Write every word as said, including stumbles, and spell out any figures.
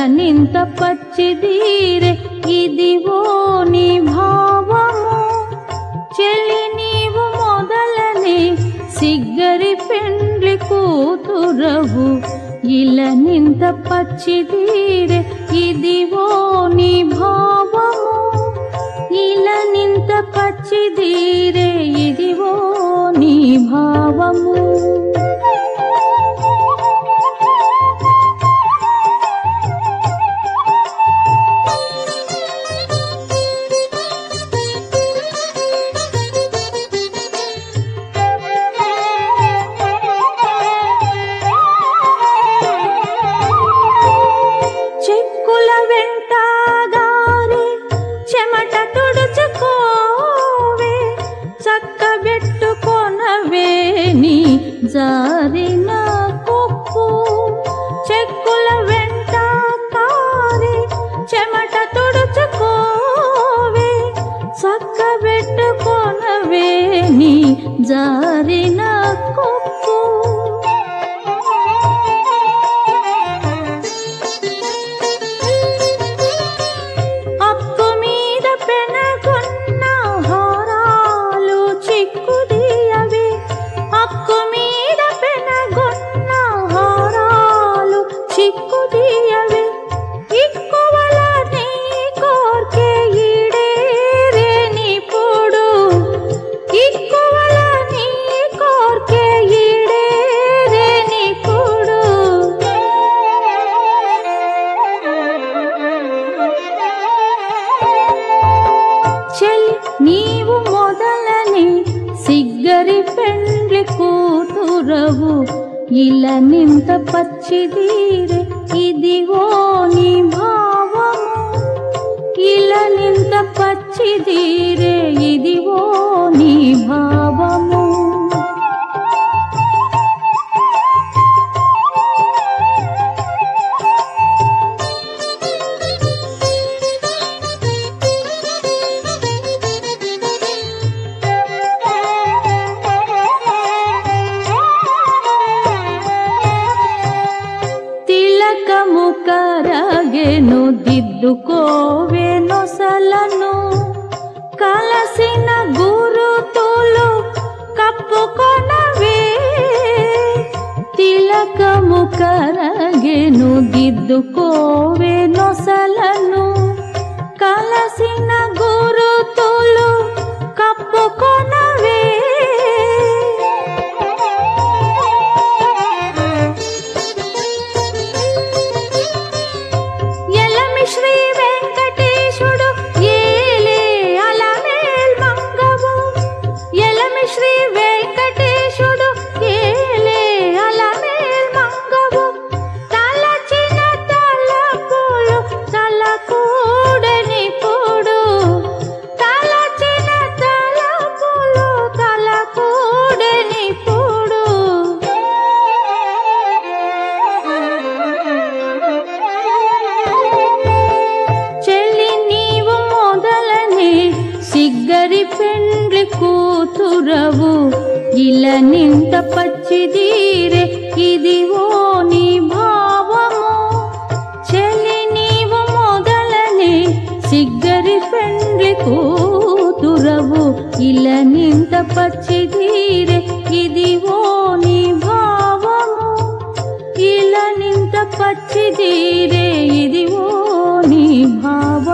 నింత పచ్చిదీరే ఇదివో నీ భావము చెలి నీవు మొదలనే సిగ్గరి పెండ్లి కూతురవు ఇల నింత పచ్చిదీరే ఇదివో నీ భావము ఇల నింత పచ్చిదీరే ఇదివో నీ భావము జారిన కొప్పు చెక్కుల వెంట కారే చెమట తుడుచుకోవే చక్క పెట్టుకొనవే నీ జారిన కొప్పు అక్కు మీద పెనగొన్న హారాలు చిక్కుదియవే అక్కు చిక్కుదియవే ఇక్కువల నీ కోర్కే ఈడేరే నీ పొడు ఇక్కువల నీ కోర్కే ఈడేరే నీ పొడు చెలి నీవు మొదలని సిగ్గరి పెండ్లి కూతురవు ఇల నింత పచ్చిదీరే ఇదివో నీ భావము ఇల నింత పచ్చిదీరే ఇదివో నీ భావము కరగెను దిద్దుకోవే నొసలను కలసిన గురుతులు కప్పుకొనవే తిలకము కరగెను దిద్దుకోవే నొసలను కలసిన గురుతులు కప్పుకొనవే శ్రీ వెంకటేశుడు ఏలే అలమేల్ మంగవు ఎలమి శ్రీ వెంకటేశుడు ఏలే అలమేల్ మంగవు తలచిన తలపులు తలకూడని పొడు తలచిన తలపులు తలకూడని పొడు సిగ్గరి పెండ్లి కూతురవు ఇల నింత పచ్చిదీరే ఇదివో నీ భావము చెలి నీవు మొదలనే సిగ్గరి పెండ్లి కూతురవు ఇల నింత పచ్చిదీరే ఇదివో నీ భావము ఇల నింత పచ్చిదీరే ఇదివో నీ భావము.